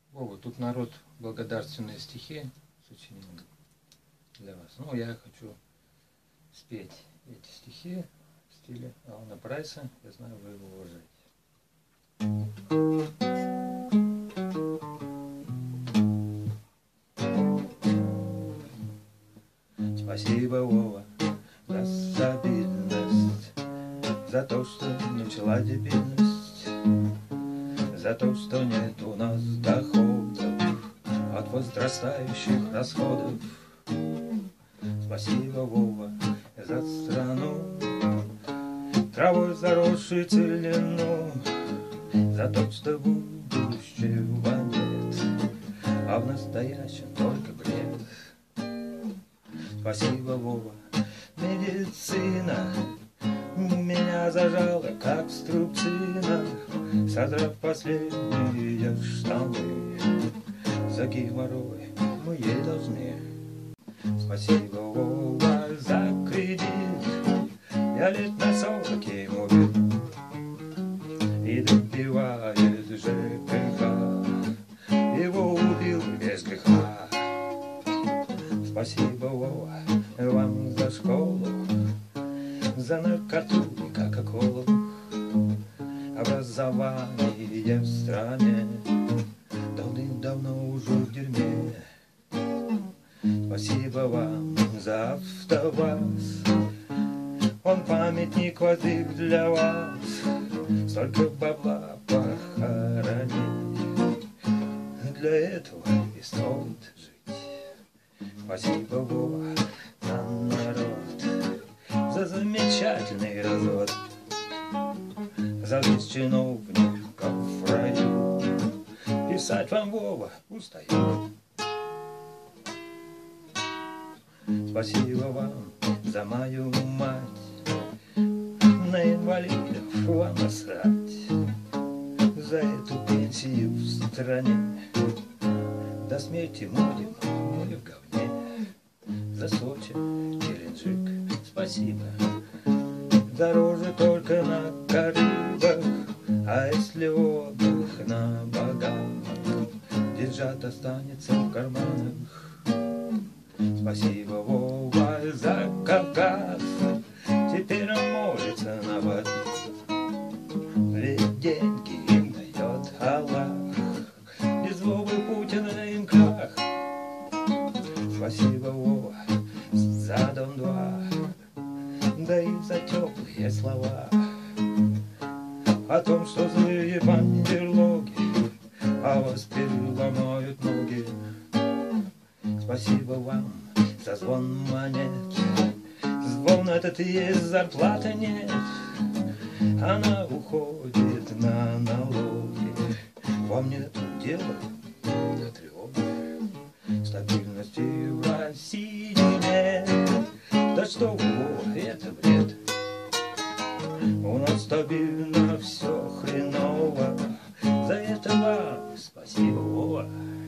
Вова, тут народ благодарственные стихи сочинил для вас. Ну, я хочу спеть эти стихи в стиле Алана Прайса. Я знаю, вы его уважаете. Спасибо, Вова, за стабильность, за то, что начала дебильность, за то, что нет у нас доходов от возрастающих расходов. Спасибо, Вова, за страну, травой заросшую целину, за то, что будущего нет, а в настоящем только бред. Спасибо, Вова, медицина меня зажала, как струбцина, содрав последние штаны. За геморрой мы ей должны. Спасибо, Вова, за кредит, я лет на 40 ему убил и добивает ЖКХ, его убил без греха. Спасибо, Вова, вам за школу, за наркоту и кока-колу, образование в стране давным-давно уже в дерьме. Спасибо вам за АвтоВАЗ, он памятник воздвиг для вас, столько бабла похоронить, для этого и стоит жить. Спасибо, Вова, за народ, за замечательный развод, за жизнь чиновников в раю. Писать вам, Вова, устаю. Спасибо вам за мою мать, на инвалидов вам насрать, за эту пенсию в стране, до смерти будем мы в говне. За Сочи, Геленджик, спасибо, дороже только на Карибах, а если отдых на Багамах, деньжат останется в карманах. Спасибо, Вова, за Кавказ, теперь он молится на воде, ведь деньги им дает Аллах, без Вовы Путина им крах. Спасибо, Вова, за Дон-2, да и за теплые слова о том, что злые бандерлоги а вас переломают ноги. Спасибо вам за звон монет, звон этот есть, зарплаты нет, она уходит на налоги, вам нет дела до тревоги. Стабильности в России нет, да что вы, это бред. У нас стабильно все хреново, за это вам спасибо, Вова.